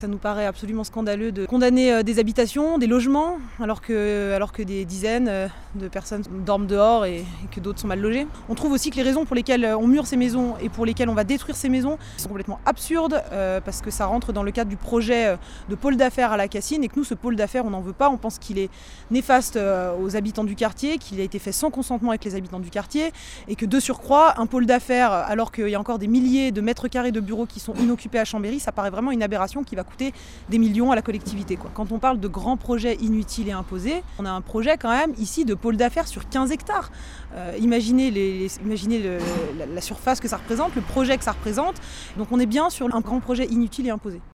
Ça nous paraît absolument scandaleux de condamner des habitations, des logements, alors que des dizaines de personnes dorment dehors et que d'autres sont mal logées. On trouve aussi que les raisons pour lesquelles on mure ces maisons et pour lesquelles on va détruire ces maisons sont complètement absurdes parce que ça rentre dans le cadre du projet de pôle d'affaires à la Cassine et que nous, ce pôle d'affaires, on n'en veut pas. On pense qu'il est néfaste aux habitants du quartier, qu'il a été fait sans consentement avec les habitants du quartier et que de surcroît, un pôle d'affaires, alors qu'il y a encore des milliers de mètres carrés de bureaux qui sont inoccupés à Chambéry, ça paraît vraiment une aberration qui va coûter des millions à la collectivité. Quand on parle de grands projets inutiles et imposés, on a un projet quand même ici de pôle d'affaires sur 15 hectares. Imaginez la surface que ça représente, le projet que ça représente. Donc on est bien sur un grand projet inutile et imposé.